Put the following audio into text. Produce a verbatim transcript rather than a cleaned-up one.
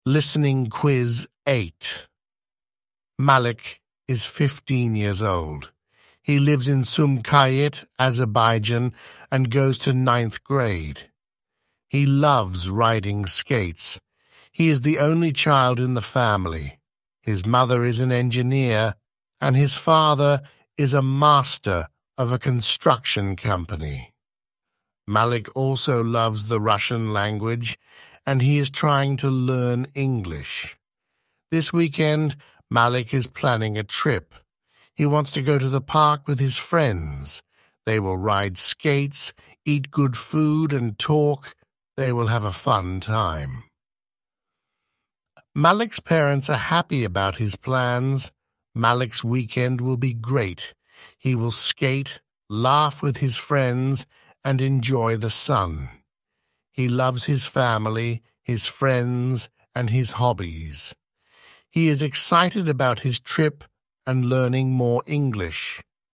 Listening Quiz eight. Malik is fifteen years old. He lives in Sumqayit, Azerbaijan, and goes to ninth grade. He loves riding skates. He is the only child in the family. His mother is an engineer, and his father is a master of a construction company. Malik also loves the Russian language, and he is trying to learn English. This weekend, Malik is planning a trip. He wants to go to the park with his friends. They will ride skates, eat good food, and talk. They will have a fun time. Malik's parents are happy about his plans. Malik's weekend will be great. He will skate, laugh with his friends, and enjoy the sun. He loves his family, his friends, and his hobbies. He is excited about his trip and learning more English.